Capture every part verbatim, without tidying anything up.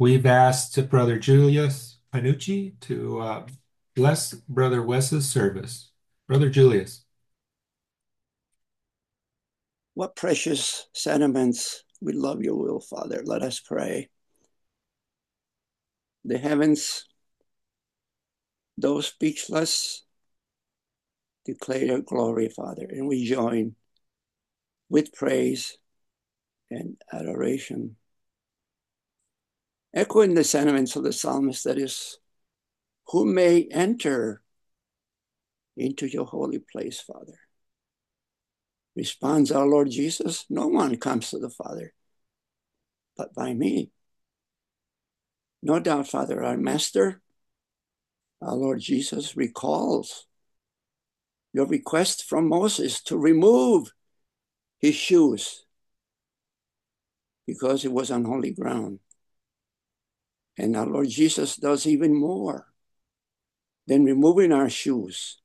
We've asked Brother Julius Panucci to uh, bless Brother Wes's service. Brother Julius. What precious sentiments. We love your will, Father. Let us pray. The heavens, though speechless, declare your glory, Father, and we join with praise and adoration. Echoing the sentiments of the psalmist, that is, who may enter into your holy place, Father? Responds our Lord Jesus, no one comes to the Father but by me. No doubt, Father, our Master, our Lord Jesus, recalls your request from Moses to remove his shoes because it was on holy ground. And our Lord Jesus does even more than removing our shoes.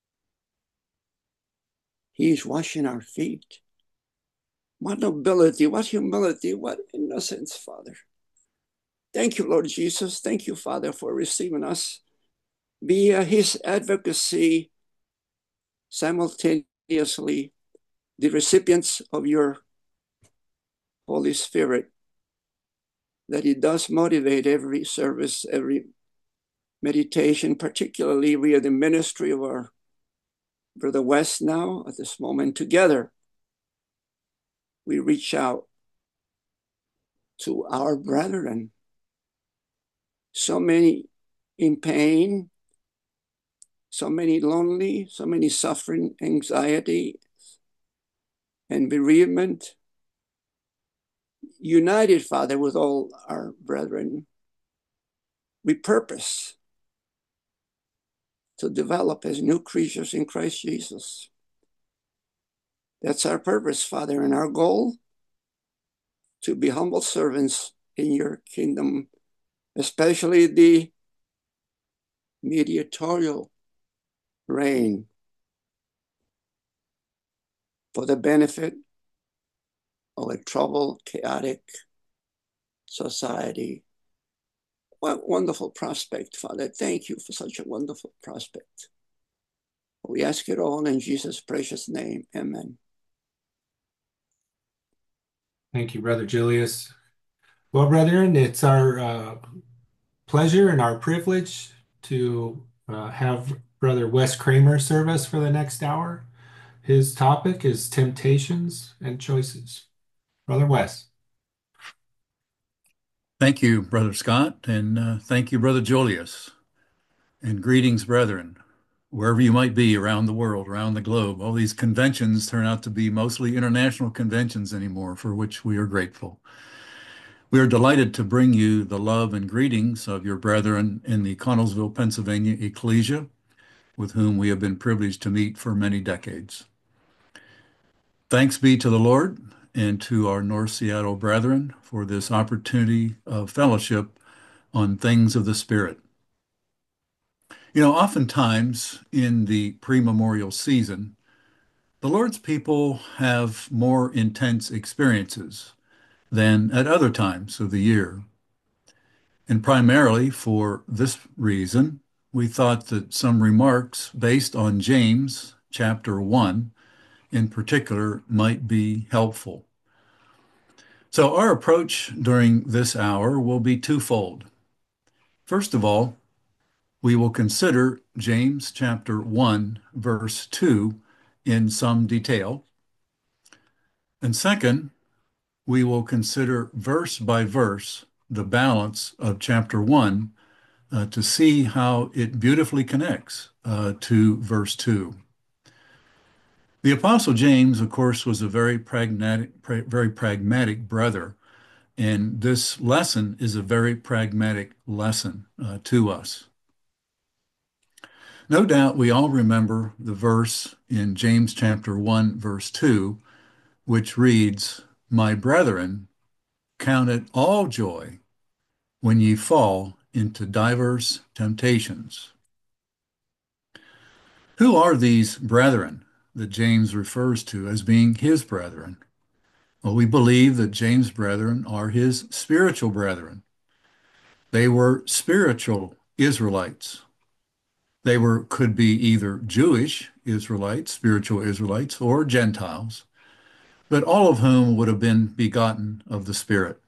He is washing our feet. What nobility, what humility, what innocence, Father. Thank you, Lord Jesus. Thank you, Father, for receiving us via his advocacy, simultaneously the recipients of your Holy Spirit, that it does motivate every service, every meditation, particularly via the ministry of our Brother Wes now at this moment. Together, we reach out to our brethren, so many in pain, so many lonely, so many suffering, anxiety, and bereavement. United, Father, with all our brethren, we purpose to develop as new creatures in Christ Jesus. That's our purpose, Father, and our goal, to be humble servants in your kingdom, especially the mediatorial reign for the benefit of a troubled, chaotic society. What wonderful prospect, Father. Thank you for such a wonderful prospect. We ask it all in Jesus' precious name. Amen. Thank you, Brother Julius. Well, brethren, it's our uh, pleasure and our privilege to uh, have Brother Wes Kramer serve us for the next hour. His topic is temptations and choices. Brother Wes. Thank you, Brother Scott, and uh, thank you, Brother Julius. And greetings, brethren, wherever you might be around the world, around the globe. All these conventions turn out to be mostly international conventions anymore, for which we are grateful. We are delighted to bring you the love and greetings of your brethren in the Connellsville, Pennsylvania Ecclesia, with whom we have been privileged to meet for many decades. Thanks be to the Lord and to our North Seattle brethren for this opportunity of fellowship on things of the Spirit. You know, oftentimes in the pre-memorial season, the Lord's people have more intense experiences than at other times of the year. And primarily for this reason, we thought that some remarks based on James chapter one in particular might be helpful. So our approach during this hour will be twofold. First of all, we will consider James chapter one, verse two in some detail. And second, we will consider verse by verse the balance of chapter one uh, to see how it beautifully connects uh, to verse two. The Apostle James, of course, was a very pragmatic, pra- very pragmatic brother, and this lesson is a very pragmatic lesson uh, to us. No doubt we all remember the verse in James chapter one, verse two, which reads, "My brethren, count it all joy when ye fall into divers temptations." Who are these brethren that James refers to as being his brethren? Well, we believe that James' brethren are his spiritual brethren. They were spiritual Israelites. They were could be either Jewish Israelites, spiritual Israelites, or Gentiles, but all of whom would have been begotten of the Spirit.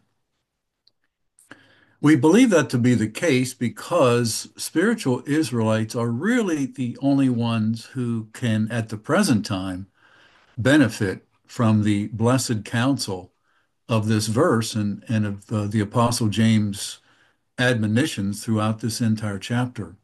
We believe that to be the case because spiritual Israelites are really the only ones who can, at the present time, benefit from the blessed counsel of this verse and, and of uh, the Apostle James' admonitions throughout this entire chapter.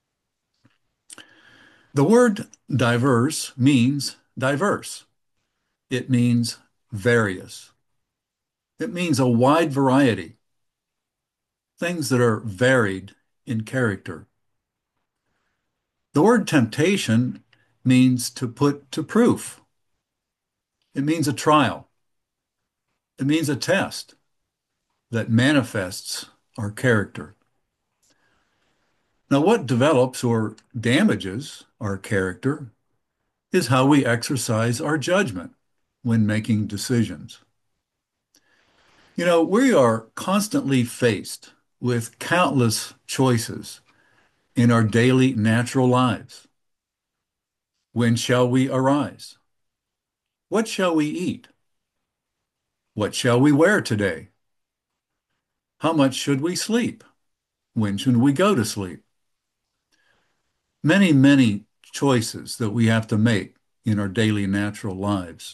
The word diverse means diverse. It means various. It means a wide variety, things that are varied in character. The word temptation means to put to proof. It means a trial. It means a test that manifests our character. Now, what develops or damages our character is how we exercise our judgment when making decisions. You know, we are constantly faced with countless choices in our daily natural lives. When shall we arise? What shall we eat? What shall we wear today? How much should we sleep? When should we go to sleep? Many, many choices that we have to make in our daily natural lives.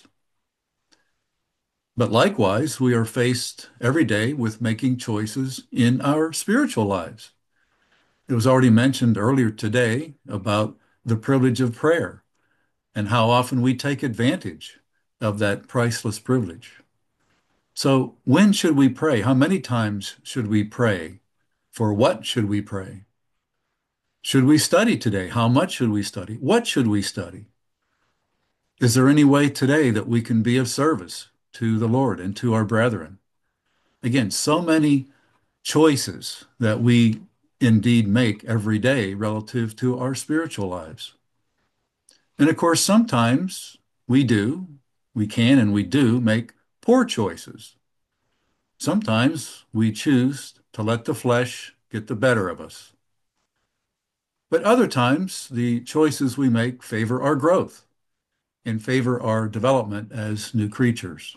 But likewise, we are faced every day with making choices in our spiritual lives. It was already mentioned earlier today about the privilege of prayer and how often we take advantage of that priceless privilege. So, when should we pray? How many times should we pray? For what should we pray? Should we study today? How much should we study? What should we study? Is there any way today that we can be of service to the Lord and to our brethren? Again, so many choices that we indeed make every day relative to our spiritual lives. And of course, sometimes we do, we can and we do make poor choices. Sometimes we choose to let the flesh get the better of us. But other times, the choices we make favor our growth and favor our development as new creatures.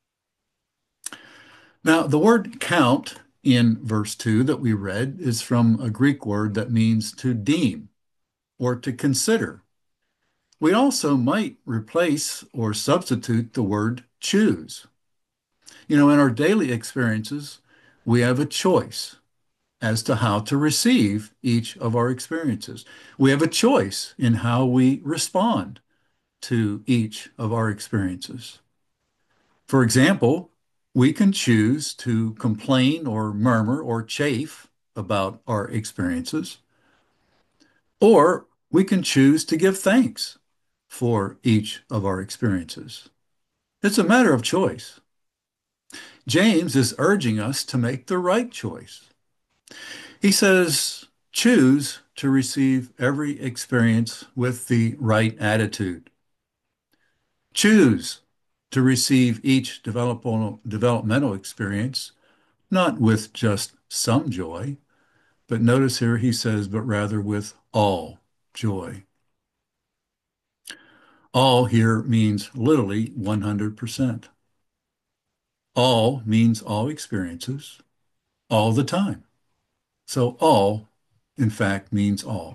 Now, the word count in verse two that we read is from a Greek word that means to deem or to consider. We also might replace or substitute the word choose. You know, in our daily experiences, we have a choice as to how to receive each of our experiences. We have a choice in how we respond to each of our experiences. For example, we can choose to complain or murmur or chafe about our experiences, or we can choose to give thanks for each of our experiences. It's a matter of choice. James is urging us to make the right choice. He says, choose to receive every experience with the right attitude. Choose to receive each developmental, developmental experience, not with just some joy, but notice here he says, but rather with all joy. All here means literally one hundred percent. All means all experiences, all the time. So all, in fact, means all.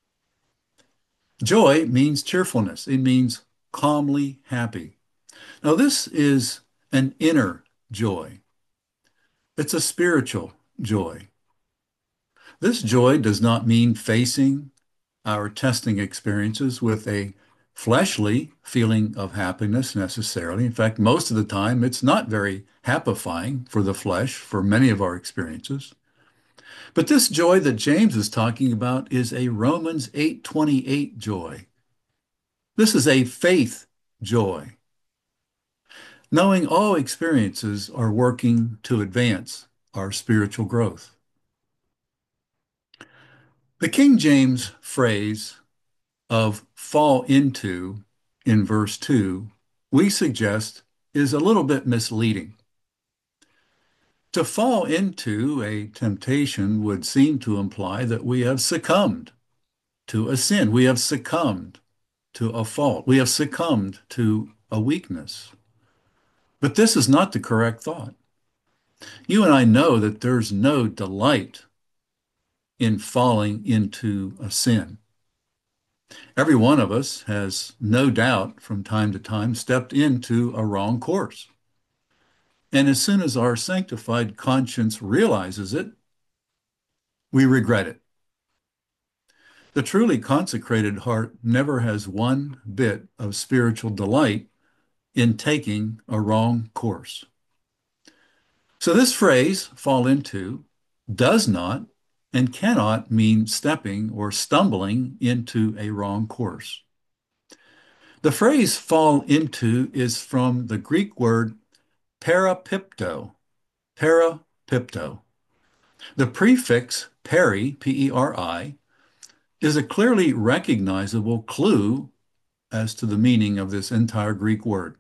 Joy means cheerfulness. It means calmly happy. Now, this is an inner joy. It's a spiritual joy. This joy does not mean facing our testing experiences with a fleshly feeling of happiness necessarily. In fact, most of the time, it's not very happifying for the flesh for many of our experiences. But this joy that James is talking about is a Romans eight twenty-eight joy. This is a faith joy. Knowing all experiences are working to advance our spiritual growth. The King James phrase of fall into in verse two, we suggest is a little bit misleading. To fall into a temptation would seem to imply that we have succumbed to a sin. We have succumbed to a fault. We have succumbed to a weakness. But this is not the correct thought. You and I know that there's no delight in falling into a sin. Every one of us has no doubt from time to time stepped into a wrong course. And as soon as our sanctified conscience realizes it, we regret it. The truly consecrated heart never has one bit of spiritual delight in taking a wrong course. So this phrase, fall into, does not and cannot mean stepping or stumbling into a wrong course. The phrase fall into is from the Greek word parapipto, parapipto. The prefix peri, P E R I, is a clearly recognizable clue as to the meaning of this entire Greek word.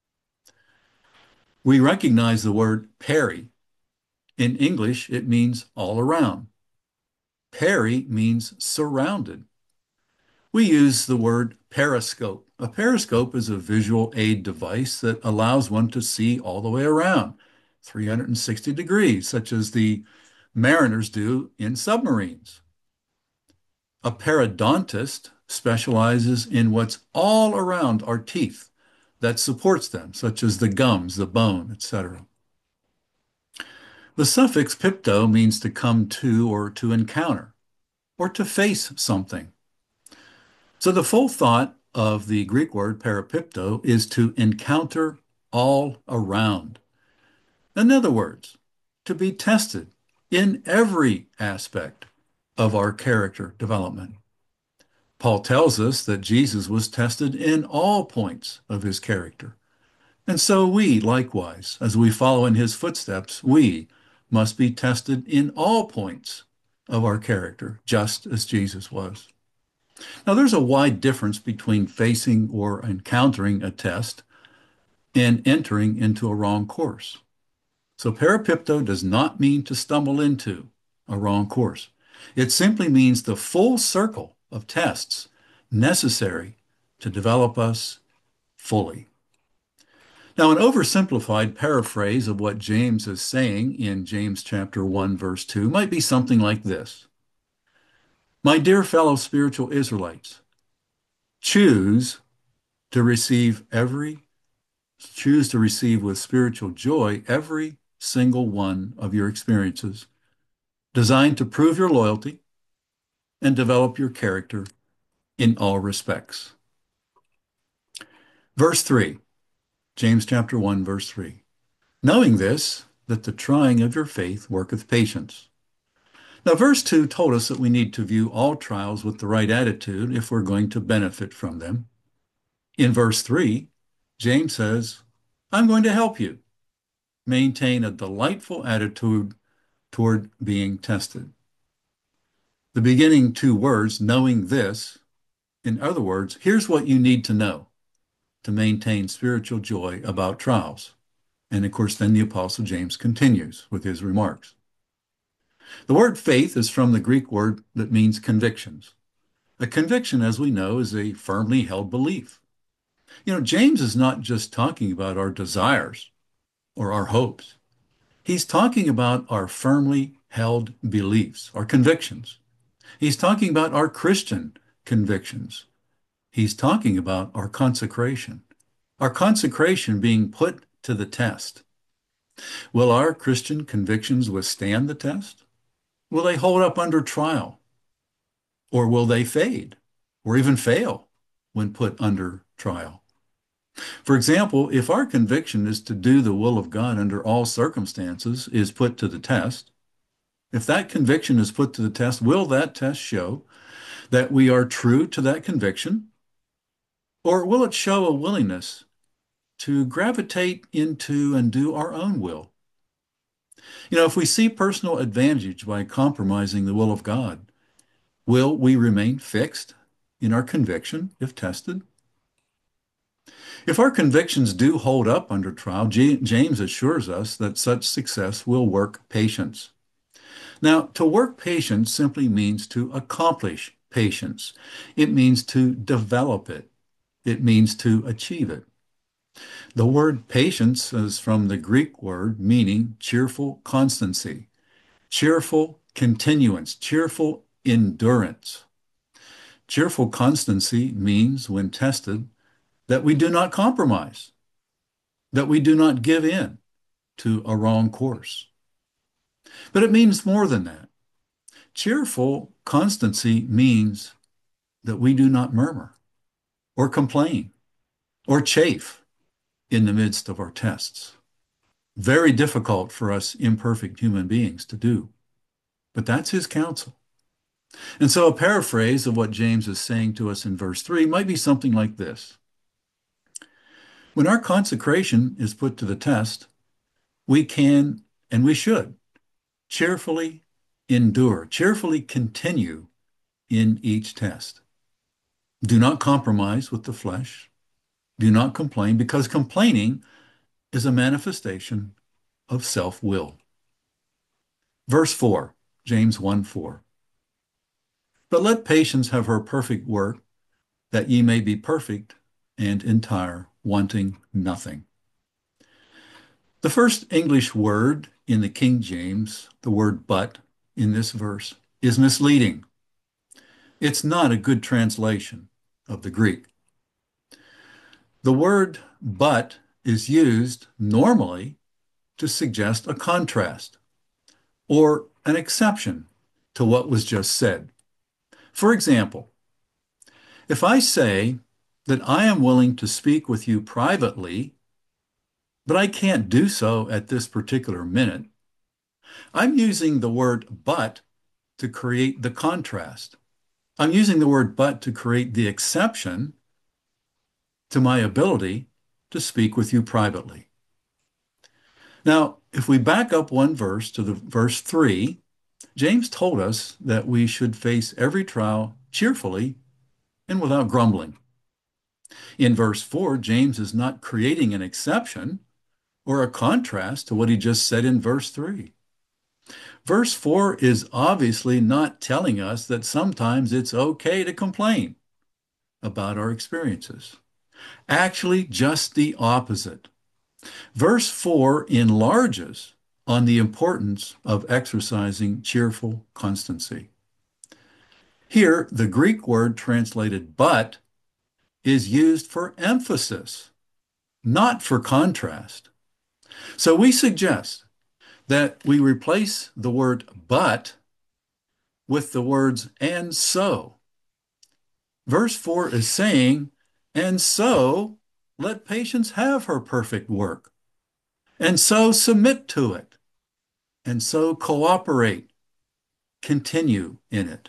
We recognize the word peri. In English, it means all around. Peri means surrounded. We use the word periscope. A periscope is a visual aid device that allows one to see all the way around, three hundred sixty degrees, such as the mariners do in submarines. A periodontist specializes in what's all around our teeth that supports them, such as the gums, the bone, et cetera. The suffix pipto means to come to or to encounter or to face something. So the full thought of the Greek word parapipto is to encounter all around. In other words, to be tested in every aspect of our character development. Paul tells us that Jesus was tested in all points of his character. And so we, likewise, as we follow in his footsteps, we must be tested in all points of our character, just as Jesus was. Now, there's a wide difference between facing or encountering a test and entering into a wrong course. So parapipto does not mean to stumble into a wrong course. It simply means the full circle of tests necessary to develop us fully. Now, an oversimplified paraphrase of what James is saying in James chapter one, verse two might be something like this. My dear fellow spiritual Israelites, choose to receive every, choose to receive with spiritual joy every single one of your experiences, designed to prove your loyalty and develop your character in all respects. Verse three, James chapter one, verse three. Knowing this, that the trying of your faith worketh patience. Now, verse two told us that we need to view all trials with the right attitude if we're going to benefit from them. In verse three, James says, I'm going to help you maintain a delightful attitude toward being tested. The beginning two words, knowing this, in other words, here's what you need to know to maintain spiritual joy about trials. And of course, then the Apostle James continues with his remarks. The word faith is from the Greek word that means convictions. A conviction, as we know, is a firmly held belief. You know, James is not just talking about our desires or our hopes. He's talking about our firmly held beliefs, our convictions. He's talking about our Christian convictions. He's talking about our consecration, our consecration being put to the test. Will our Christian convictions withstand the test? Will they hold up under trial? Or will they fade or even fail when put under trial? For example, if our conviction is to do the will of God under all circumstances is put to the test, if that conviction is put to the test, will that test show that we are true to that conviction? Or will it show a willingness to gravitate into and do our own will? You know, if we see personal advantage by compromising the will of God, will we remain fixed in our conviction if tested? If our convictions do hold up under trial, J James assures us that such success will work patience. Now, to work patience simply means to accomplish patience. It means to develop it. It means to achieve it. The word patience is from the Greek word meaning cheerful constancy, cheerful continuance, cheerful endurance. Cheerful constancy means, when tested, that we do not compromise, that we do not give in to a wrong course. But it means more than that. Cheerful constancy means that we do not murmur or complain or chafe in the midst of our tests. Very difficult for us imperfect human beings to do, but that's his counsel. And so a paraphrase of what James is saying to us in verse three might be something like this. When our consecration is put to the test, we can and we should cheerfully endure, cheerfully continue in each test. Do not compromise with the flesh. Do not complain, because complaining is a manifestation of self-will. Verse four, James one four. But let patience have her perfect work, that ye may be perfect and entire, wanting nothing. The first English word in the King James, the word but, in this verse, is misleading. It's not a good translation of the Greek. The word but is used normally to suggest a contrast or an exception to what was just said. For example, if I say that I am willing to speak with you privately, but I can't do so at this particular minute, I'm using the word but to create the contrast. I'm using the word but to create the exception to my ability to speak with you privately. Now, if we back up one verse to the verse three, James told us that we should face every trial cheerfully and without grumbling. In verse four, James is not creating an exception or a contrast to what he just said in verse three. Verse four is obviously not telling us that sometimes it's okay to complain about our experiences. Actually, just the opposite. Verse four enlarges on the importance of exercising cheerful constancy. Here, the Greek word translated but is used for emphasis, not for contrast. So we suggest that we replace the word but with the words and so. Verse four is saying, and so let patience have her perfect work, and so submit to it, and so cooperate, continue in it.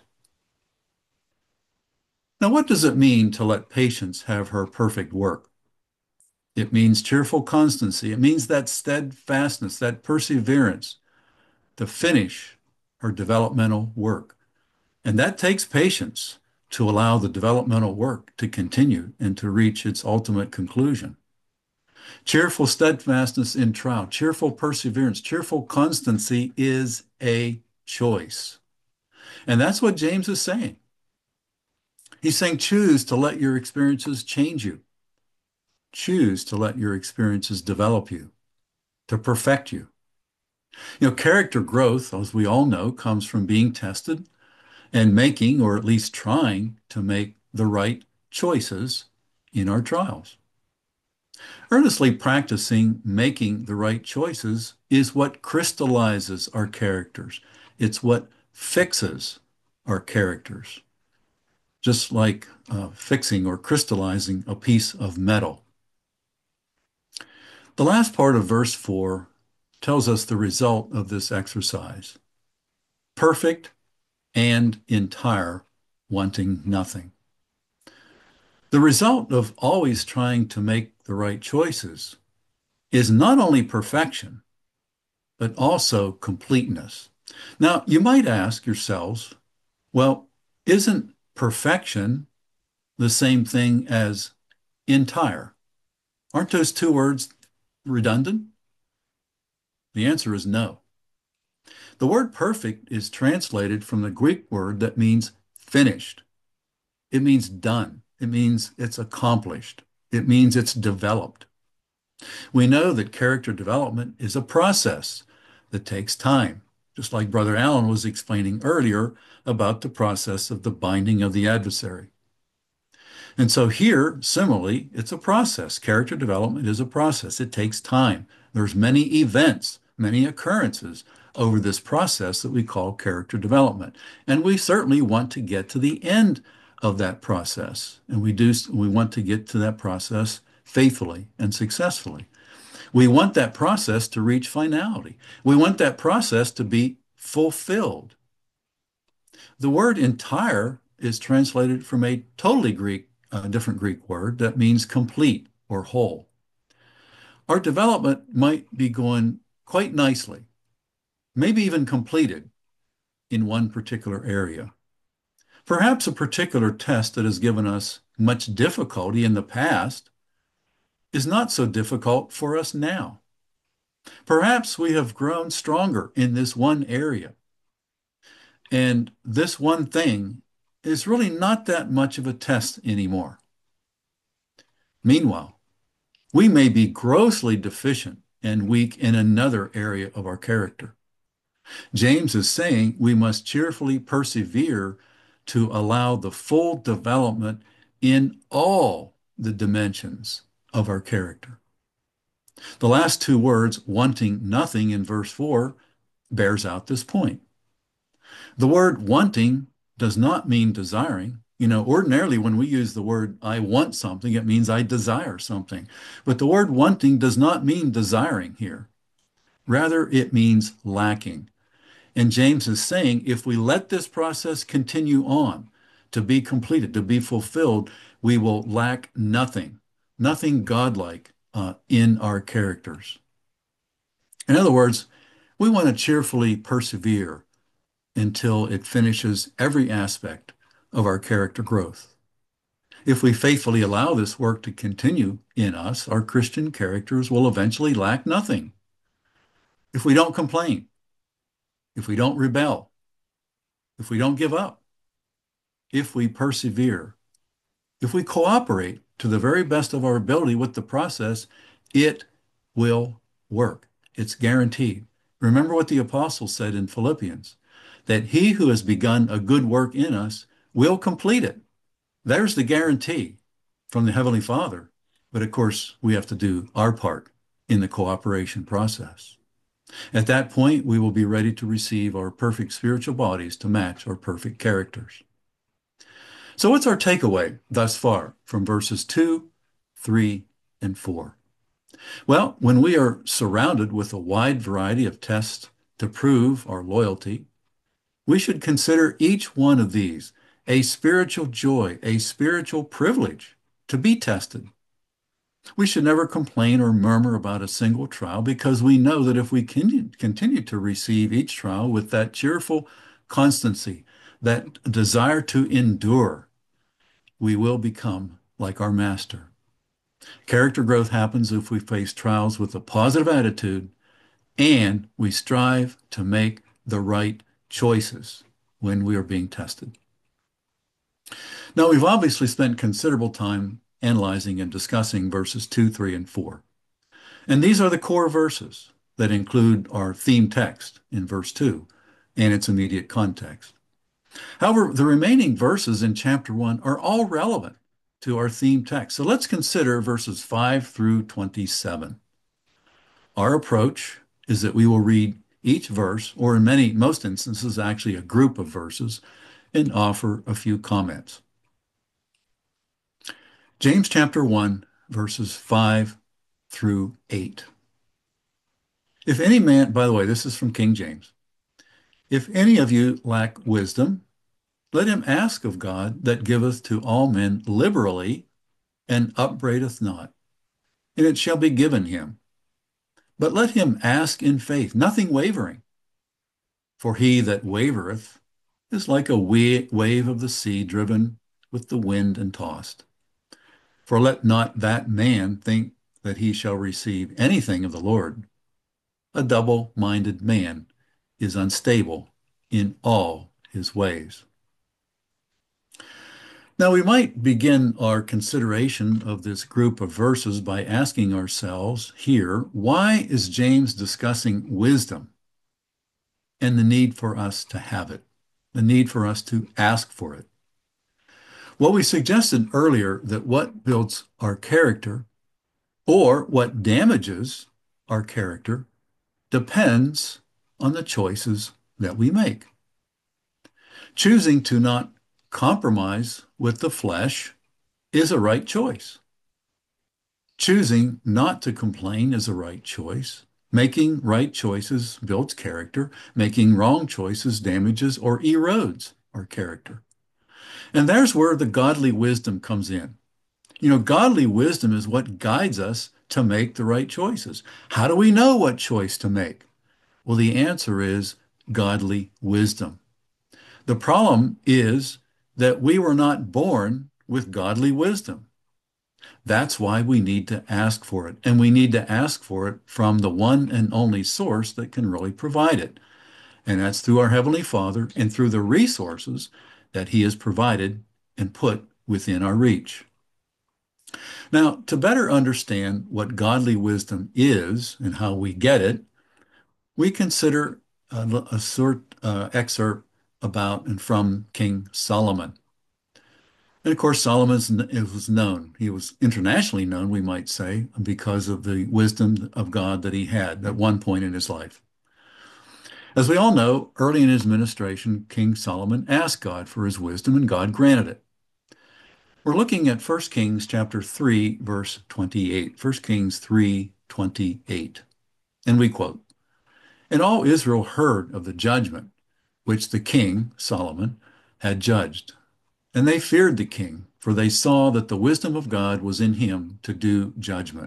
Now, what does it mean to let patience have her perfect work? It means cheerful constancy. It means that steadfastness, that perseverance to finish her developmental work. And that takes patience to allow the developmental work to continue and to reach its ultimate conclusion. Cheerful steadfastness in trial, cheerful perseverance, cheerful constancy is a choice. And that's what James is saying. He's saying, choose to let your experiences change you. Choose to let your experiences develop you, to perfect you. You know, character growth, as we all know, comes from being tested and making, or at least trying to make, the right choices in our trials. Earnestly practicing making the right choices is what crystallizes our characters. It's what fixes our characters, just like uh, fixing or crystallizing a piece of metal. The last part of verse four tells us the result of this exercise: perfect and entire, wanting nothing. The result of always trying to make the right choices is not only perfection, but also completeness. Now, you might ask yourselves, well, isn't perfection the same thing as entire? Aren't those two words redundant? The answer is no. The word perfect is translated from the Greek word that means finished. It means done. It means it's accomplished. It means it's developed. We know that character development is a process that takes time, just like Brother Allen was explaining earlier about the process of the binding of the adversary. And so here, similarly, it's a process. Character development is a process. It takes time. There's many events, many occurrences over this process that we call character development. And we certainly want to get to the end of that process. And we do, we want to get to that process faithfully and successfully. We want that process to reach finality. We want that process to be fulfilled. The word entire is translated from a totally Greek, a different Greek word that means complete or whole. Our development might be going quite nicely, maybe even completed in one particular area. Perhaps a particular test that has given us much difficulty in the past is not so difficult for us now. Perhaps we have grown stronger in this one area. And this one thing is really not that much of a test anymore. Meanwhile, we may be grossly deficient and weak in another area of our character. James is saying we must cheerfully persevere to allow the full development in all the dimensions of our character. The last two words, wanting nothing in verse four, bears out this point. The word wanting does not mean desiring. You know, ordinarily when we use the word I want something, it means I desire something. But the word wanting does not mean desiring here. Rather, it means lacking. And James is saying if we let this process continue on to be completed, to be fulfilled, we will lack nothing, nothing godlike uh, in our characters. In other words, we want to cheerfully persevere until it finishes every aspect of our character growth. If we faithfully allow this work to continue in us, our Christian characters will eventually lack nothing. If we don't complain, if we don't rebel, if we don't give up, if we persevere, if we cooperate to the very best of our ability with the process, it will work. It's guaranteed. Remember what the apostle said in Philippians, that he who has begun a good work in us will complete it. There's the guarantee from the Heavenly Father. But of course, we have to do our part in the cooperation process. At that point, we will be ready to receive our perfect spiritual bodies to match our perfect characters. So what's our takeaway thus far from verses two, three, and four? Well, when we are surrounded with a wide variety of tests to prove our loyalty, we should consider each one of these a spiritual joy, a spiritual privilege to be tested. We should never complain or murmur about a single trial because we know that if we continue to receive each trial with that cheerful constancy, that desire to endure, we will become like our Master. Character growth happens if we face trials with a positive attitude and we strive to make the right choices when we are being tested. Now, we've obviously spent considerable time analyzing and discussing verses two, three, and four. And these are the core verses that include our theme text in verse two and its immediate context. However, the remaining verses in chapter one are all relevant to our theme text. So let's consider verses five through twenty-seven. Our approach is that we will read each verse, or in many, most instances, actually a group of verses, and offer a few comments. James chapter one, verses five through eight. If any man, by the way, this is from King James. If any of you lack wisdom, let him ask of God that giveth to all men liberally and upbraideth not, and it shall be given him. But let him ask in faith, nothing wavering. For he that wavereth is like a wave of the sea driven with the wind and tossed. For let not that man think that he shall receive anything of the Lord. A double-minded man is unstable in all his ways. Now, we might begin our consideration of this group of verses by asking ourselves here, why is James discussing wisdom and the need for us to have it, the need for us to ask for it? Well, we suggested earlier that what builds our character or what damages our character depends on the choices that we make. Choosing to not compromise with the flesh is a right choice. Choosing not to complain is a right choice. Making right choices builds character. Making wrong choices damages or erodes our character. And there's where the godly wisdom comes in. You know, godly wisdom is what guides us to make the right choices. How do we know what choice to make? Well, the answer is godly wisdom. The problem is that we were not born with godly wisdom. That's why we need to ask for it. And we need to ask for it from the one and only source that can really provide it. And that's through our Heavenly Father and through the resources that He has provided and put within our reach. Now, to better understand what godly wisdom is and how we get it, we consider a, a short uh, excerpt about and from King Solomon. And of course, Solomon was known. He was internationally known, we might say, because of the wisdom of God that he had at one point in his life. As we all know, early in his administration, King Solomon asked God for his wisdom, and God granted it. We're looking at First Kings chapter three, verse twenty-eight. First Kings three, twenty-eight. And we quote, "And all Israel heard of the judgment which the king, Solomon, had judged. And they feared the king, for they saw that the wisdom of God was in him to do judgment."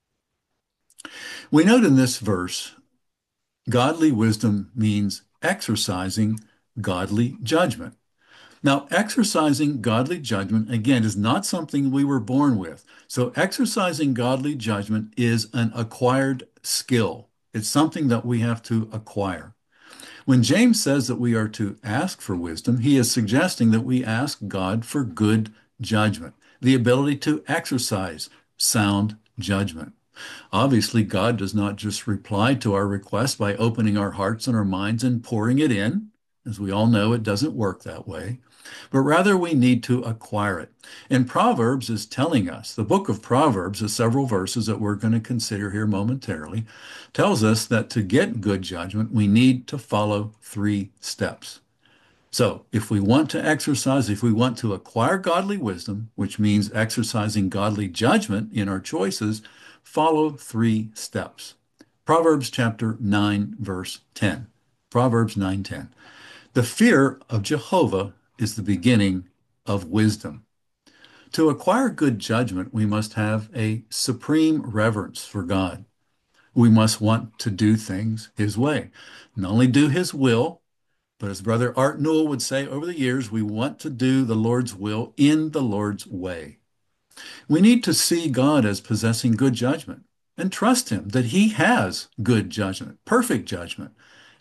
We note in this verse, godly wisdom means exercising godly judgment. Now, exercising godly judgment, again, is not something we were born with. So exercising godly judgment is an acquired skill. It's something that we have to acquire. When James says that we are to ask for wisdom, he is suggesting that we ask God for good judgment, the ability to exercise sound judgment. Obviously, God does not just reply to our request by opening our hearts and our minds and pouring it in. As we all know, it doesn't work that way. But rather, we need to acquire it. And Proverbs is telling us, the book of Proverbs, the several verses that we're going to consider here momentarily, tells us that to get good judgment, we need to follow three steps. So if we want to exercise, if we want to acquire godly wisdom, which means exercising godly judgment in our choices, follow three steps. Proverbs chapter nine, verse ten. Proverbs nine ten. "The fear of Jehovah is the beginning of wisdom." To acquire good judgment, we must have a supreme reverence for God. We must want to do things His way. Not only do His will, but as Brother Art Newell would say over the years, we want to do the Lord's will in the Lord's way. We need to see God as possessing good judgment and trust Him that He has good judgment, perfect judgment,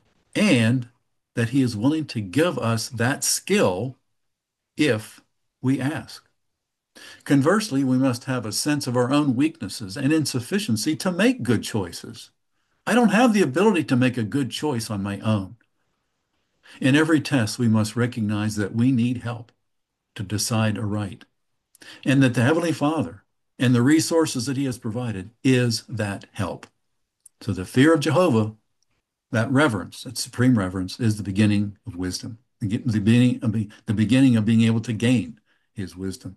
and that He is willing to give us that skill if we ask. Conversely, we must have a sense of our own weaknesses and insufficiency to make good choices. I don't have the ability to make a good choice on my own. In every test, we must recognize that we need help to decide aright, and that the Heavenly Father and the resources that He has provided is that help. So the fear of Jehovah, that reverence, that supreme reverence, is the beginning of wisdom, the beginning of, the beginning of being able to gain His wisdom.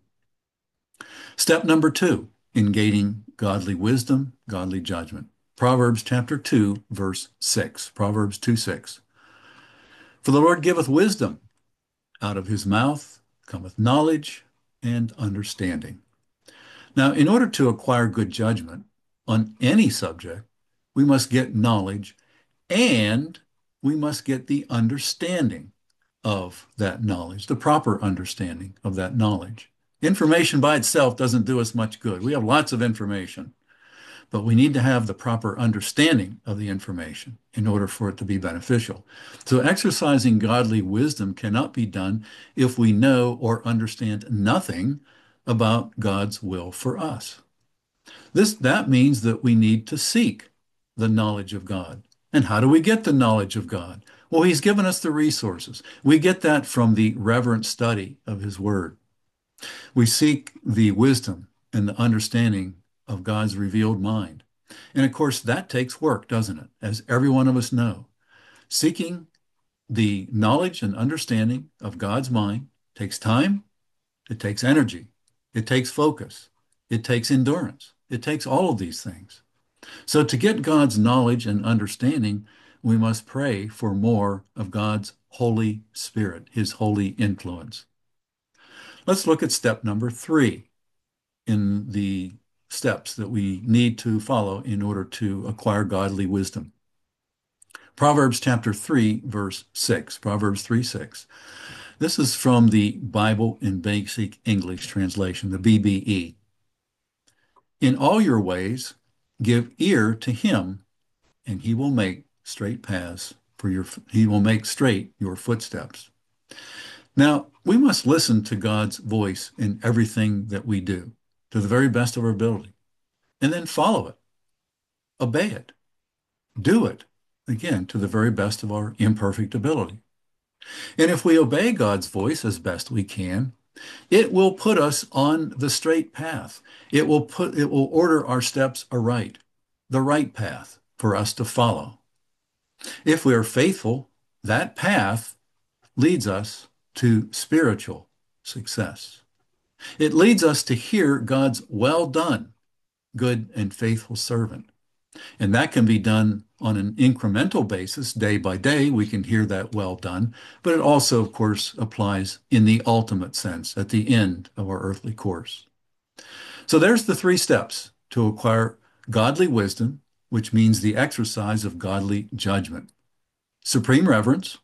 Step number two in gaining godly wisdom, godly judgment. Proverbs chapter two, verse six. Proverbs two, six. "For the Lord giveth wisdom, out of His mouth cometh knowledge and understanding." Now, in order to acquire good judgment on any subject, we must get knowledge and we must get the understanding of that knowledge, the proper understanding of that knowledge. Information by itself doesn't do us much good. We have lots of information. but we need to have the proper understanding of the information in order for it to be beneficial. So exercising godly wisdom cannot be done if we know or understand nothing about God's will for us. This, that means that we need to seek the knowledge of God. And how do we get the knowledge of God? Well, he's given us the resources. We get that from the reverent study of his word. We seek the wisdom and the understanding of God's revealed mind. And of course, that takes work, doesn't it? As every one of us know. Seeking the knowledge and understanding of God's mind takes time, it takes energy, it takes focus, it takes endurance, it takes all of these things. So to get God's knowledge and understanding, we must pray for more of God's Holy Spirit, his holy influence. Let's look at step number three in the steps that we need to follow in order to acquire godly wisdom. Proverbs chapter three, verse six, Proverbs three, six. This is from the Bible in Basic English Translation, the B B E. In all your ways, give ear to him, and he will make straight paths for your, he will make straight your footsteps. Now, we must listen to God's voice in everything that we do, to the very best of our ability, and then follow it, obey it, do it, again, to the very best of our imperfect ability. And if we obey God's voice as best we can, it will put us on the straight path. It will put, it will order our steps aright, the right path for us to follow. If we are faithful, that path leads us to spiritual success. It leads us to hear God's well done, good and faithful servant. And that can be done on an incremental basis, day by day. We can hear that well done, but it also, of course, applies in the ultimate sense at the end of our earthly course. So there's the three steps to acquire godly wisdom, which means the exercise of godly judgment: supreme reverence,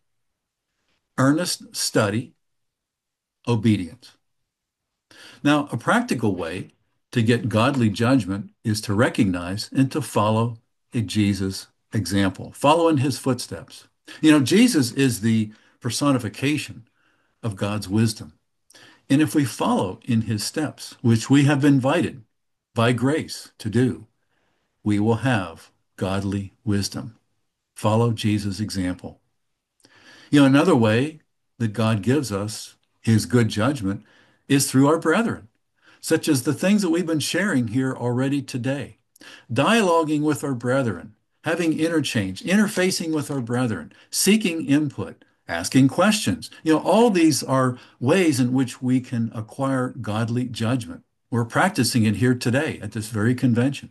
earnest study, obedience. Now, a practical way to get godly judgment is to recognize and to follow a Jesus example, follow in his footsteps. You know, Jesus is the personification of God's wisdom. And if we follow in his steps, which we have been invited by grace to do, we will have godly wisdom. Follow Jesus' example. You know, another way that God gives us his good judgment is through our brethren, such as the things that we've been sharing here already today. Dialoguing with our brethren, having interchange, interfacing with our brethren, seeking input, asking questions. You know, all these are ways in which we can acquire godly judgment. We're practicing it here today at this very convention.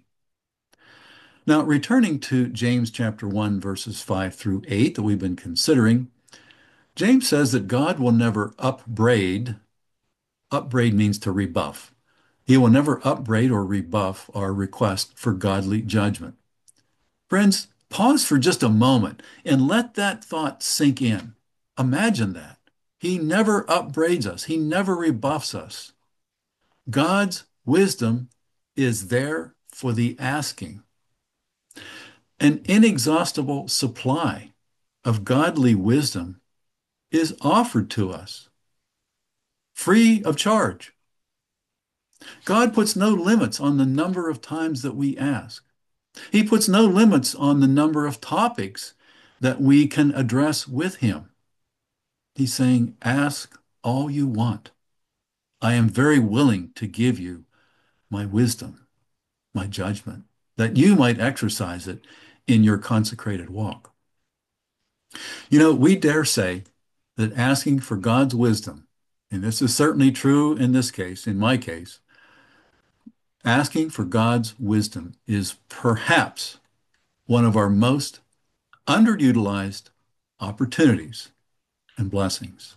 Now, returning to James chapter one, verses five through eight that we've been considering, James says that God will never upbraid. Upbraid means to rebuff. He will never upbraid or rebuff our request for godly judgment. Friends, pause for just a moment and let that thought sink in. Imagine that. He never upbraids us. He never rebuffs us. God's wisdom is there for the asking. An inexhaustible supply of godly wisdom is offered to us, free of charge. God puts no limits on the number of times that we ask. He puts no limits on the number of topics that we can address with him. He's saying, ask all you want. I am very willing to give you my wisdom, my judgment, that you might exercise it in your consecrated walk. You know, we dare say that asking for God's wisdom, and this is certainly true in this case, in my case, asking for God's wisdom is perhaps one of our most underutilized opportunities and blessings.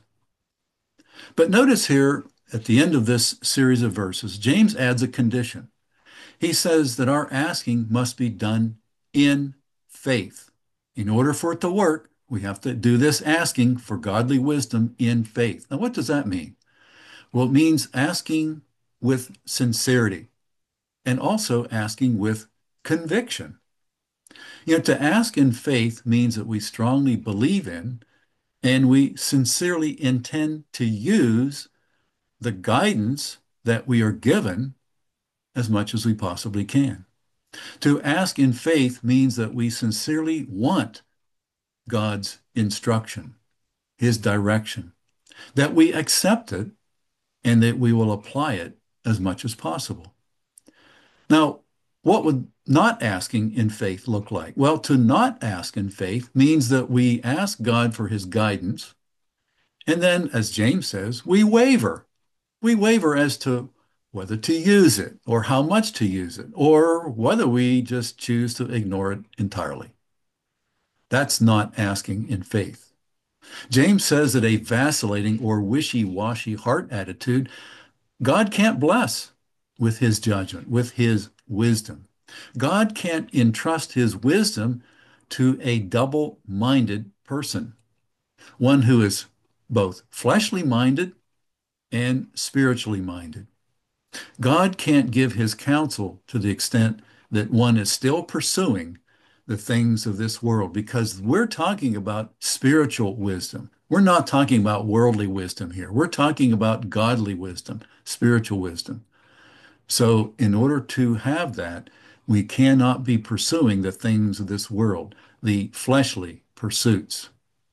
But notice here at the end of this series of verses, James adds a condition. He says that our asking must be done in faith. In order for it to work, we have to do this asking for godly wisdom in faith. Now, what does that mean? Well, it means asking with sincerity and also asking with conviction. You know, to ask in faith means that we strongly believe in and we sincerely intend to use the guidance that we are given as much as we possibly can. To ask in faith means that we sincerely want God's instruction, his direction, that we accept it and that we will apply it as much as possible. Now, what would not asking in faith look like? Well, to not ask in faith means that we ask God for his guidance, and then, as James says, we waver. We waver as to whether to use it or how much to use it, or whether we just choose to ignore it entirely. That's not asking in faith. James says that a vacillating or wishy-washy heart attitude, God can't bless with his judgment, with his wisdom. God can't entrust his wisdom to a double-minded person, one who is both fleshly minded and spiritually minded. God can't give his counsel to the extent that one is still pursuing the things of this world, because we're talking about spiritual wisdom. We're not talking about worldly wisdom here. We're talking about godly wisdom, spiritual wisdom. So in order to have that, we cannot be pursuing the things of this world, the fleshly pursuits.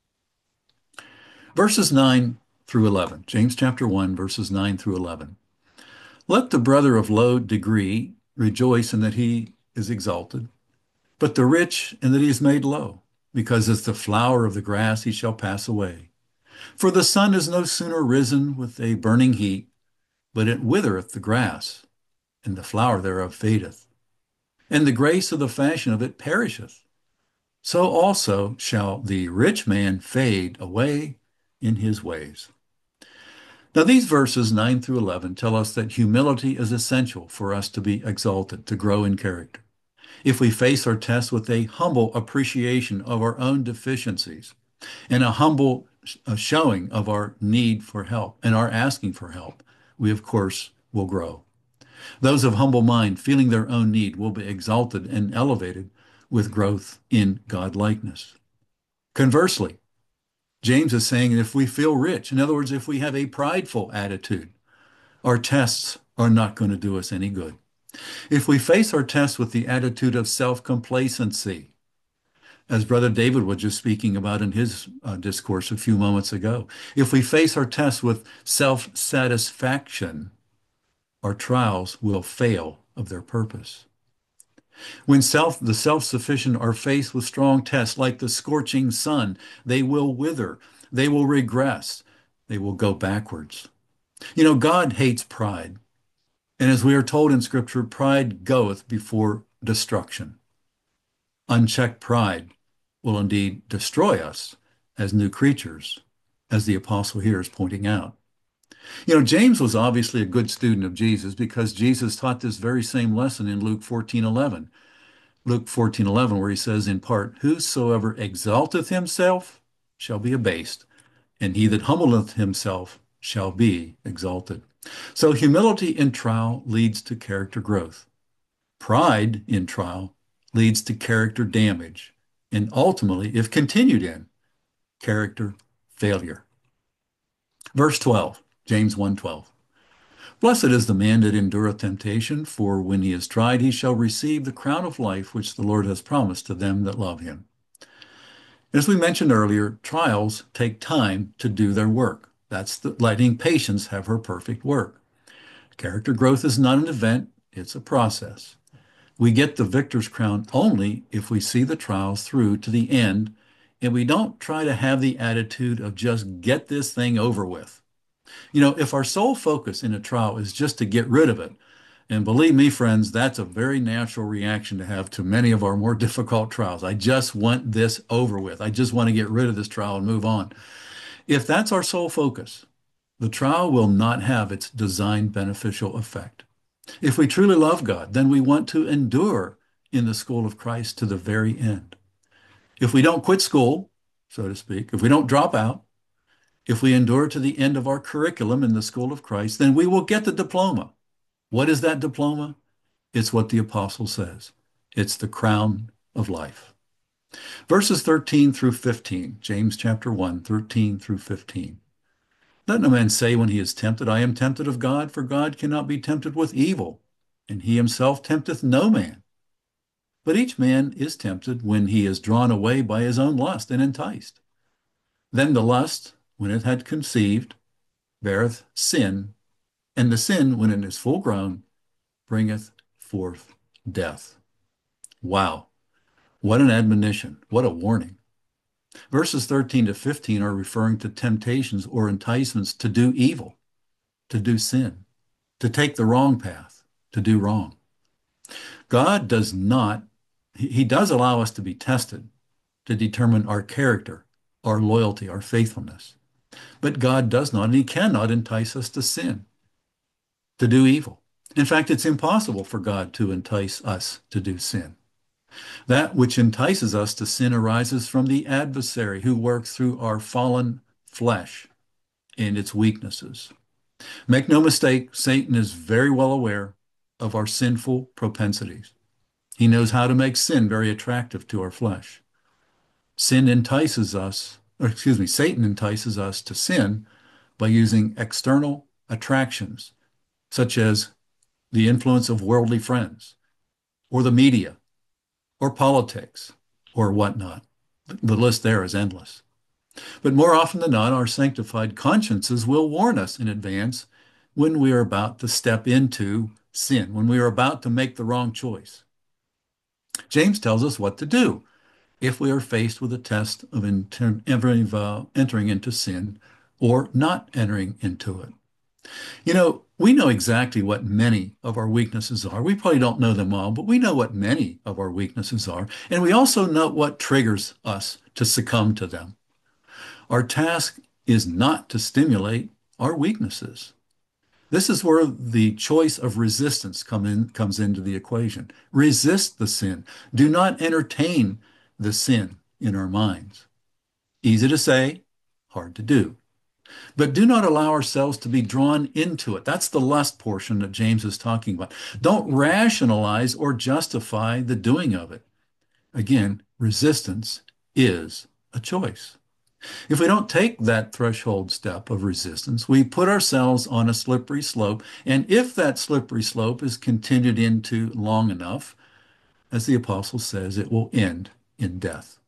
Verses nine through eleven, James chapter one, verses nine through eleven. Let the brother of low degree rejoice in that he is exalted, but the rich in that he is made low, because as the flower of the grass he shall pass away. For the sun is no sooner risen with a burning heat, but it withereth the grass, and the flower thereof fadeth, and the grace of the fashion of it perisheth. So also shall the rich man fade away in his ways. Now, these verses nine through eleven tell us that humility is essential for us to be exalted, to grow in character. If we face our tests with a humble appreciation of our own deficiencies and a humble showing of our need for help and our asking for help, we, of course, will grow. Those of humble mind, feeling their own need, will be exalted and elevated with growth in God-likeness. Conversely, James is saying that if we feel rich, in other words, if we have a prideful attitude, our tests are not going to do us any good. If we face our tests with the attitude of self-complacency, as Brother David was just speaking about in his uh, discourse a few moments ago, if we face our tests with self-satisfaction, our trials will fail of their purpose. When self, the self-sufficient are faced with strong tests like the scorching sun, they will wither, they will regress, they will go backwards. You know, God hates pride. And as we are told in Scripture, pride goeth before destruction. Unchecked pride will indeed destroy us as new creatures, as the apostle here is pointing out. You know, James was obviously a good student of Jesus because Jesus taught this very same lesson in Luke fourteen eleven. Luke fourteen eleven, where he says in part, whosoever exalteth himself shall be abased, and he that humbleth himself shall be exalted. So humility in trial leads to character growth. Pride in trial leads to character damage, and ultimately, if continued in, character failure. Verse twelve, James one twelve. Blessed is the man that endureth temptation, for when he is tried, he shall receive the crown of life which the Lord has promised to them that love him. As we mentioned earlier, trials take time to do their work. That's the, letting patience have her perfect work. Character growth is not an event, it's a process. We get the victor's crown only if we see the trials through to the end, and we don't try to have the attitude of just get this thing over with. You know, if our sole focus in a trial is just to get rid of it, and believe me, friends, that's a very natural reaction to have to many of our more difficult trials. I just want this over with. I just want to get rid of this trial and move on. If that's our sole focus, the trial will not have its designed beneficial effect. If we truly love God, then we want to endure in the school of Christ to the very end. If we don't quit school, so to speak, if we don't drop out, if we endure to the end of our curriculum in the school of Christ, then we will get the diploma. What is that diploma? It's what the apostle says. It's the crown of life. Verses thirteen through fifteen, James chapter one, thirteen through fifteen. Let no man say when he is tempted, I am tempted of God, for God cannot be tempted with evil, and he himself tempteth no man. But each man is tempted when he is drawn away by his own lust and enticed. Then the lust, when it had conceived, beareth sin, and the sin, when it is full grown, bringeth forth death. Wow. What an admonition. What a warning. Verses thirteen to fifteen are referring to temptations or enticements to do evil, to do sin, to take the wrong path, to do wrong. God does not, he does allow us to be tested to determine our character, our loyalty, our faithfulness. But God does not, and he cannot entice us to sin, to do evil. In fact, it's impossible for God to entice us to do sin. That which entices us to sin arises from the adversary who works through our fallen flesh and its weaknesses. Make no mistake, Satan is very well aware of our sinful propensities. He knows how to make sin very attractive to our flesh. Sin entices us, or excuse me, Satan entices us to sin by using external attractions, such as the influence of worldly friends, or the media, or politics, or whatnot. The list there is endless. But more often than not, our sanctified consciences will warn us in advance when we are about to step into sin, when we are about to make the wrong choice. James tells us what to do if we are faced with a test of enter entering into sin or not entering into it. You know, we know exactly what many of our weaknesses are. We probably don't know them all, but we know what many of our weaknesses are. And we also know what triggers us to succumb to them. Our task is not to stimulate our weaknesses. This is where the choice of resistance come in, comes into the equation. Resist the sin. Do not entertain the sin in our minds. Easy to say, hard to do. But do not allow ourselves to be drawn into it. That's the lust portion that James is talking about. Don't rationalize or justify the doing of it. Again, resistance is a choice. If we don't take that threshold step of resistance, we put ourselves on a slippery slope. And if that slippery slope is continued into long enough, as the apostle says, it will end in death.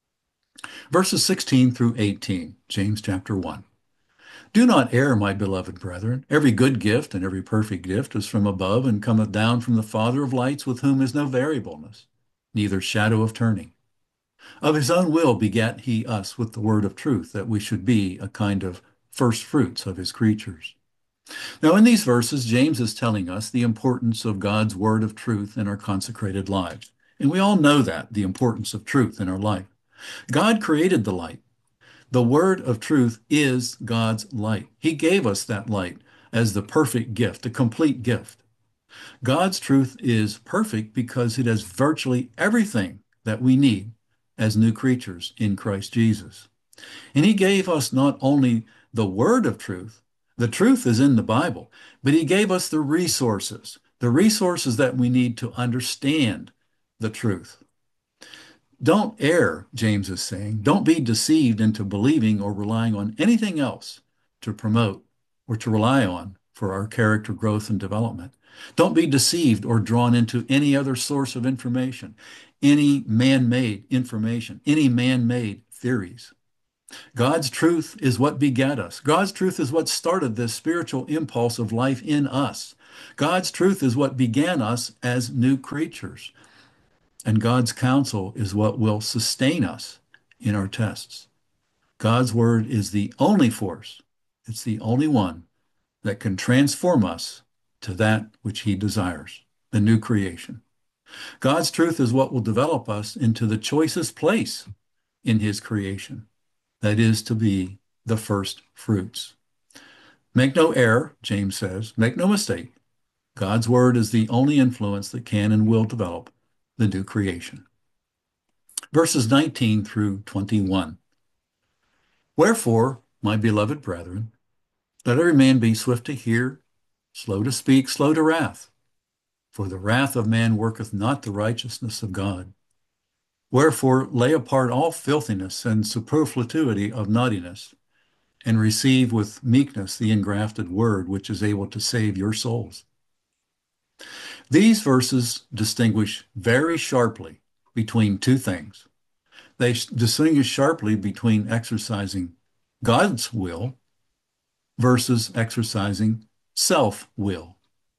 Verses sixteen through eighteen, James chapter one. Do not err, my beloved brethren. Every good gift and every perfect gift is from above and cometh down from the Father of lights, with whom is no variableness, neither shadow of turning. Of his own will begat he us with the word of truth, that we should be a kind of first fruits of his creatures. Now, in these verses, James is telling us the importance of God's word of truth in our consecrated lives. And we all know that, the importance of truth in our life. God created the light. The word of truth is God's light. He gave us that light as the perfect gift, a complete gift. God's truth is perfect because it has virtually everything that we need as new creatures in Christ Jesus. And he gave us not only the word of truth, the truth is in the Bible, but he gave us the resources, the resources that we need to understand the truth. Don't err, James is saying. Don't be deceived into believing or relying on anything else to promote or to rely on for our character growth and development. Don't be deceived or drawn into any other source of information, any man-made information, any man-made theories. God's truth is what begat us. God's truth is what started this spiritual impulse of life in us. God's truth is what began us as new creatures. And God's counsel is what will sustain us in our tests. God's word is the only force. It's the only one that can transform us to that which he desires, the new creation. God's truth is what will develop us into the choicest place in his creation. That is to be the first fruits. Make no error, James says, make no mistake. God's word is the only influence that can and will develop the new creation. Verses nineteen through twenty-one. Wherefore, my beloved brethren, let every man be swift to hear, slow to speak, slow to wrath. For the wrath of man worketh not the righteousness of God. Wherefore lay apart all filthiness and superfluity of naughtiness, and receive with meekness the engrafted word, which is able to save your souls. These verses distinguish very sharply between two things. They distinguish sharply between exercising God's will versus exercising self-will.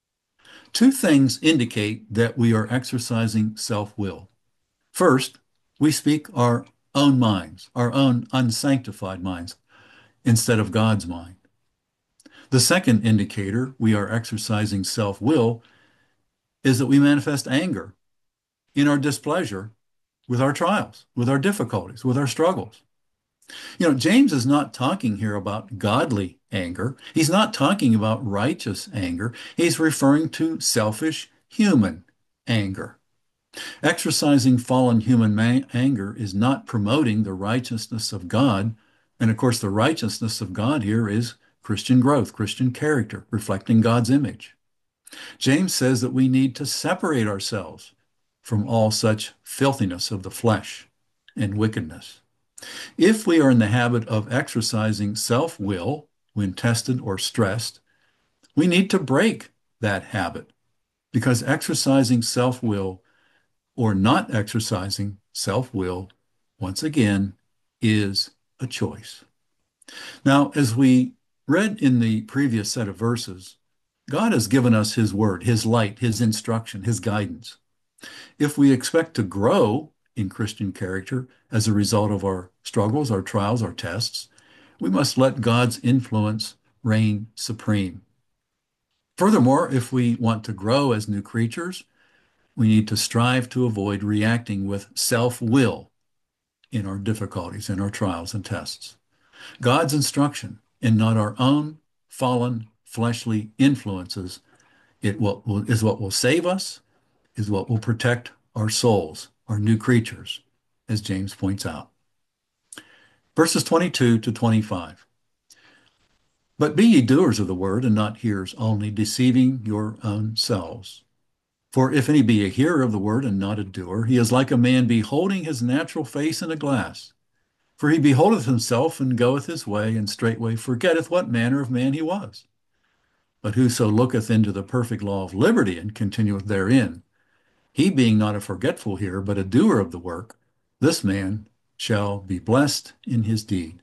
Two things indicate that we are exercising self-will. First, we speak our own minds, our own unsanctified minds, instead of God's mind. The second indicator we are exercising self-will is that we manifest anger in our displeasure with our trials, with our difficulties, with our struggles. You know, James is not talking here about godly anger. He's not talking about righteous anger. He's referring to selfish human anger. Exercising fallen human anger is not promoting the righteousness of God. And of course, the righteousness of God here is Christian growth, Christian character, reflecting God's image. James says that we need to separate ourselves from all such filthiness of the flesh and wickedness. If we are in the habit of exercising self-will when tested or stressed, we need to break that habit, because exercising self-will or not exercising self-will, once again, is a choice. Now, as we read in the previous set of verses, God has given us his word, his light, his instruction, his guidance. If we expect to grow in Christian character as a result of our struggles, our trials, our tests, we must let God's influence reign supreme. Furthermore, if we want to grow as new creatures, we need to strive to avoid reacting with self-will in our difficulties, in our trials and tests. God's instruction, and not our own fallen fleshly influences, it will, is what will save us, is what will protect our souls, our new creatures, as James points out. Verses twenty-two to twenty-five. But be ye doers of the word, and not hearers only, deceiving your own selves. For if any be a hearer of the word and not a doer, he is like a man beholding his natural face in a glass. For he beholdeth himself and goeth his way, and straightway forgetteth what manner of man he was. But whoso looketh into the perfect law of liberty and continueth therein, he being not a forgetful hearer, but a doer of the work, this man shall be blessed in his deed.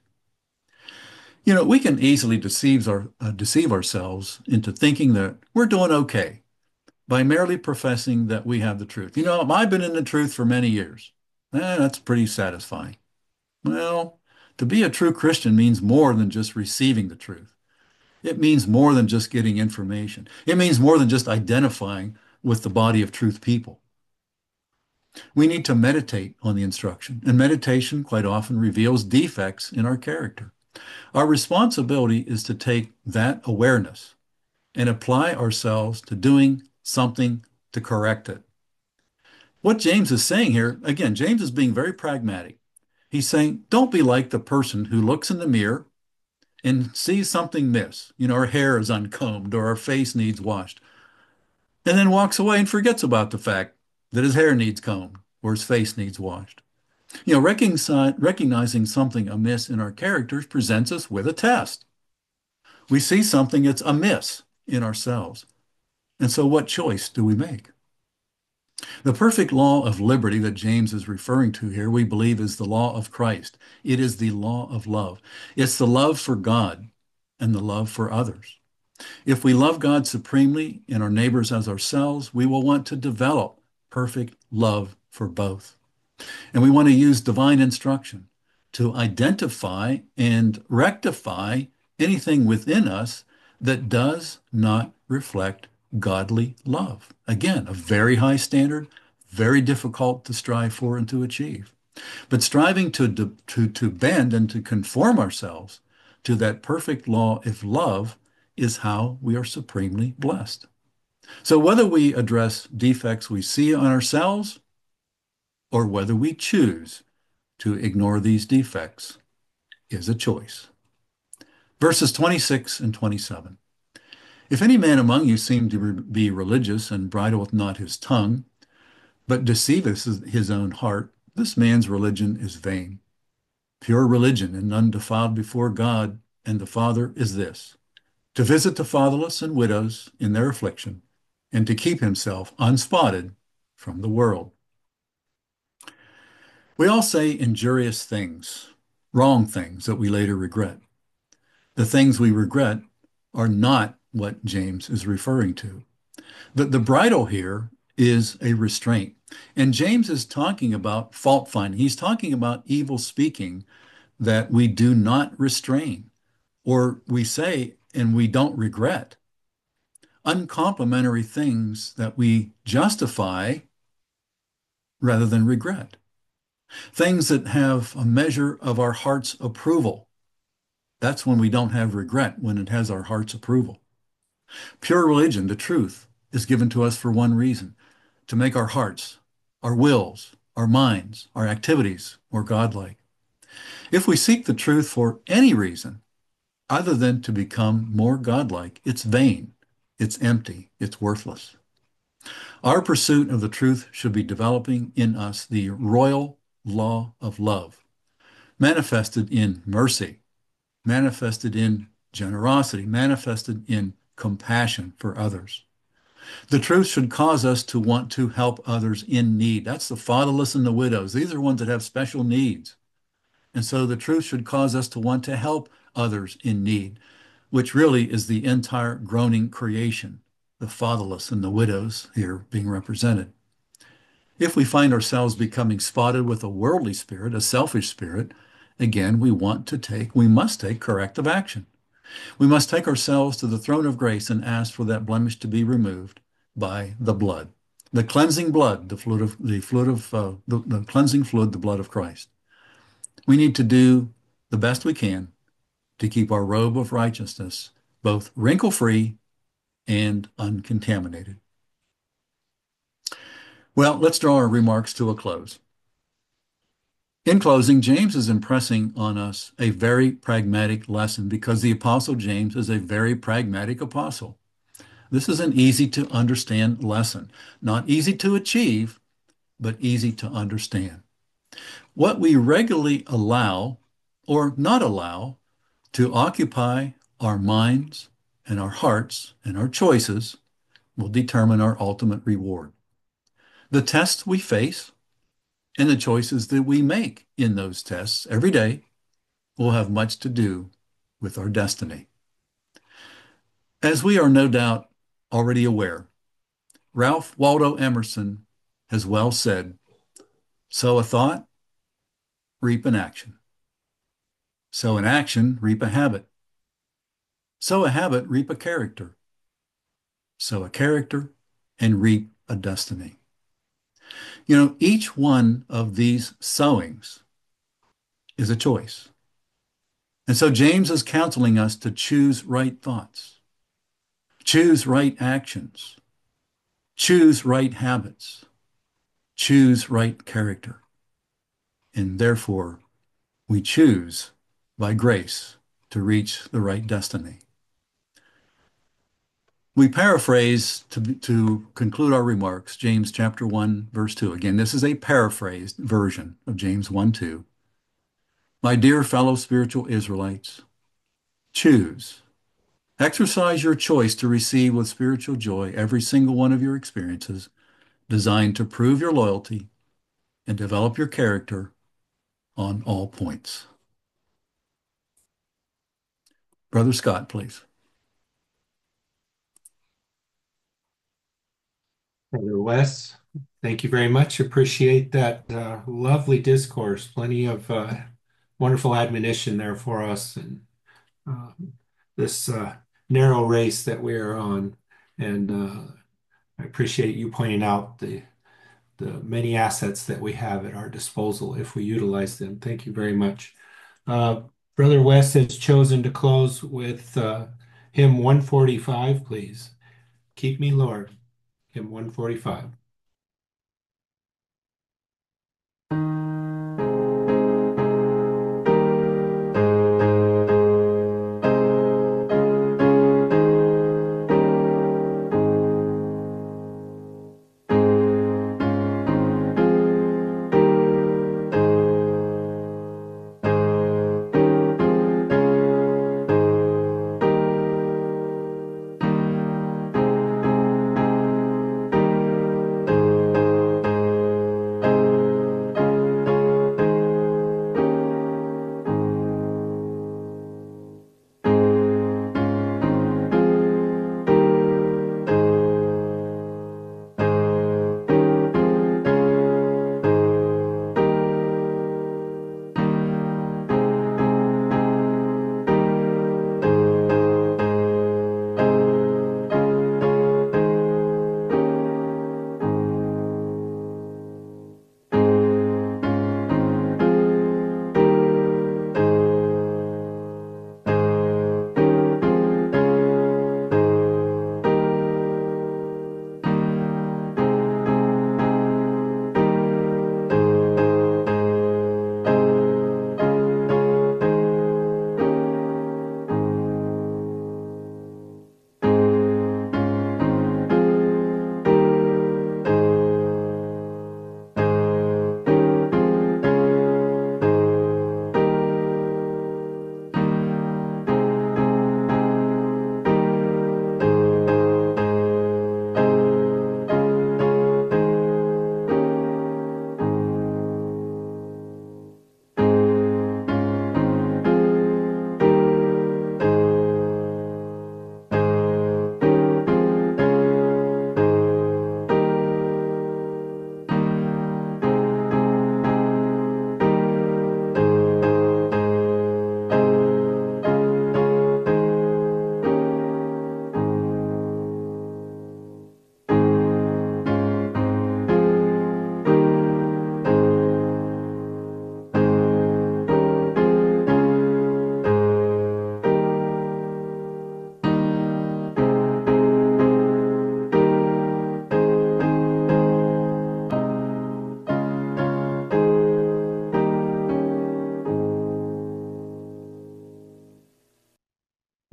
You know, we can easily deceive, our, uh, deceive ourselves into thinking that we're doing okay by merely professing that we have the truth. You know, I've been in the truth for many years. Eh, that's pretty satisfying. Well, to be a true Christian means more than just receiving the truth. It means more than just getting information. It means more than just identifying with the body of truth people. We need to meditate on the instruction, and meditation quite often reveals defects in our character. Our responsibility is to take that awareness and apply ourselves to doing something to correct it. What James is saying here, again, James is being very pragmatic. He's saying, don't be like the person who looks in the mirror and sees something miss. You know, her hair is uncombed or her face needs washed, and then walks away and forgets about the fact that his hair needs combed or his face needs washed. You know, recognizing something amiss in our characters presents us with a test. We see something that's amiss in ourselves. And so what choice do we make? The perfect law of liberty that James is referring to here, we believe, is the law of Christ. It is the law of love. It's the love for God and the love for others. If we love God supremely and our neighbors as ourselves, we will want to develop perfect love for both. And we want to use divine instruction to identify and rectify anything within us that does not reflect godly love. Again, a very high standard, very difficult to strive for and to achieve. But striving to, to, to bend and to conform ourselves to that perfect law of love is how we are supremely blessed. So whether we address defects we see on ourselves or whether we choose to ignore these defects is a choice. Verses twenty-six and twenty-seven. If any man among you seem to be religious and bridleth not his tongue, but deceiveth his own heart, this man's religion is vain. Pure religion and undefiled before God and the Father is this, to visit the fatherless and widows in their affliction, and to keep himself unspotted from the world. We all say injurious things, wrong things that we later regret. The things we regret are not what James is referring to. The, the bridle here is a restraint. And James is talking about fault finding. He's talking about evil speaking that we do not restrain, or we say and we don't regret. Uncomplimentary things that we justify rather than regret. Things that have a measure of our heart's approval. That's when we don't have regret, when it has our heart's approval. Pure religion, the truth, is given to us for one reason, to make our hearts, our wills, our minds, our activities more godlike. If we seek the truth for any reason other than to become more godlike, it's vain, it's empty, it's worthless. Our pursuit of the truth should be developing in us the royal law of love, manifested in mercy, manifested in generosity, manifested in compassion for others. The truth should cause us to want to help others in need. That's the fatherless and the widows. These are ones that have special needs. And so the truth should cause us to want to help others in need, which really is the entire groaning creation, the fatherless and the widows here being represented. If we find ourselves becoming spotted with a worldly spirit, a selfish spirit, again, we want to take, we must take corrective action. We must take ourselves to the throne of grace and ask for that blemish to be removed by the blood, the cleansing blood, the fluid of the fluid of uh, the, the cleansing fluid, the blood of Christ. We need to do the best we can to keep our robe of righteousness both wrinkle-free and uncontaminated. Well, let's draw our remarks to a close. In closing, James is impressing on us a very pragmatic lesson because the Apostle James is a very pragmatic apostle. This is an easy to understand lesson, not easy to achieve, but easy to understand. What we regularly allow or not allow to occupy our minds and our hearts and our choices will determine our ultimate reward. The tests we face and the choices that we make in those tests every day will have much to do with our destiny. As we are no doubt already aware, Ralph Waldo Emerson has well said, sow a thought, reap an action. Sow an action, reap a habit. Sow a habit, reap a character. Sow a character, and reap a destiny. You know, each one of these sowings is a choice. And so James is counseling us to choose right thoughts, choose right actions, choose right habits, choose right character. And therefore, we choose by grace to reach the right destiny. We paraphrase to, to conclude our remarks, James chapter one, verse two. Again, this is a paraphrased version of James one, two. My dear fellow spiritual Israelites, choose. Exercise your choice to receive with spiritual joy every single one of your experiences designed to prove your loyalty and develop your character on all points. Brother Scott, please. Brother Wes, thank you very much. Appreciate that uh, lovely discourse. Plenty of uh, wonderful admonition there for us and uh, this uh, narrow race that we are on. And uh, I appreciate you pointing out the the many assets that we have at our disposal if we utilize them. Thank you very much. Uh, Brother Wes has chosen to close with uh, hymn one forty-five, please. Keep me, Lord. Hymn one forty-five.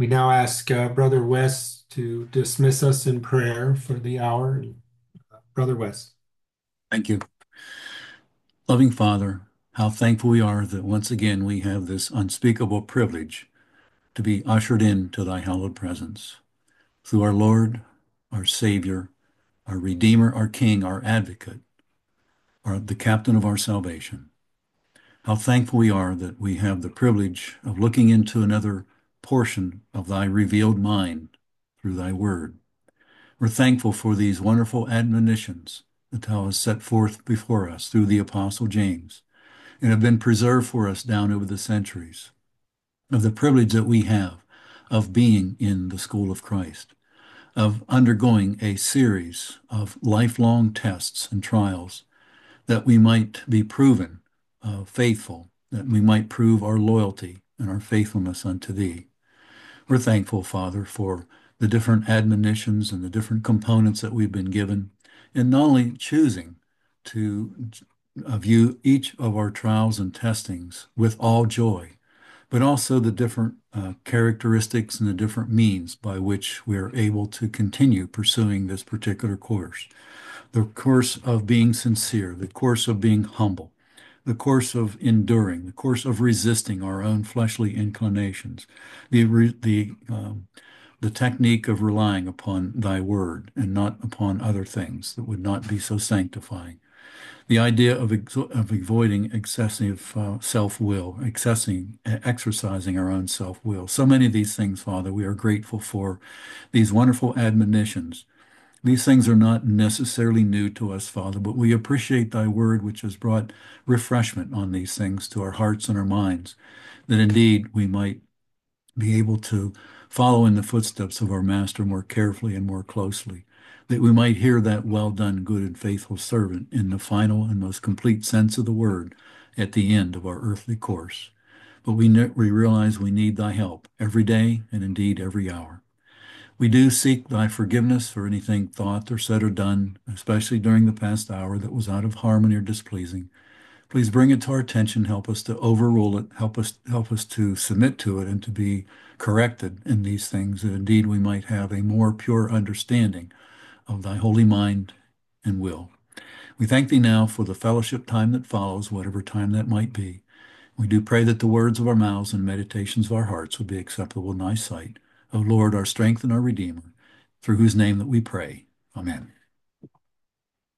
We now ask uh, Brother Wes to dismiss us in prayer for the hour. Brother Wes. Thank you. Loving Father, how thankful we are that once again we have this unspeakable privilege to be ushered into thy hallowed presence. Through our Lord, our Savior, our Redeemer, our King, our Advocate, our, the captain of our salvation. How thankful we are that we have the privilege of looking into another portion of thy revealed mind through thy word. We're thankful for these wonderful admonitions that thou hast set forth before us through the Apostle James and have been preserved for us down over the centuries, of the privilege that we have of being in the school of Christ, of undergoing a series of lifelong tests and trials that we might be proven uh, faithful, that we might prove our loyalty and our faithfulness unto thee. We're thankful, Father, for the different admonitions and the different components that we've been given, and not only choosing to view each of our trials and testings with all joy, but also the different uh, characteristics and the different means by which we're able to continue pursuing this particular course. The course of being sincere, the course of being humble, the course of enduring, the course of resisting our own fleshly inclinations, the the um, the technique of relying upon thy word and not upon other things that would not be so sanctifying. The idea of, ex- of avoiding excessive uh, self-will, excessing, exercising our own self-will. So many of these things, Father, we are grateful for these wonderful admonitions. These things are not necessarily new to us, Father, but we appreciate thy word, which has brought refreshment on these things to our hearts and our minds, that indeed we might be able to follow in the footsteps of our Master more carefully and more closely, that we might hear that well done, good and faithful servant in the final and most complete sense of the word at the end of our earthly course. But we, we realize we need thy help every day and indeed every hour. We do seek thy forgiveness for anything thought or said or done, especially during the past hour, that was out of harmony or displeasing. Please bring it to our attention, help us to overrule it, help us help us to submit to it and to be corrected in these things, that indeed we might have a more pure understanding of thy holy mind and will. We thank thee now for the fellowship time that follows, whatever time that might be. We do pray that the words of our mouths and meditations of our hearts will be acceptable in thy sight. O Lord, our strength and our Redeemer, through whose name that we pray. Amen.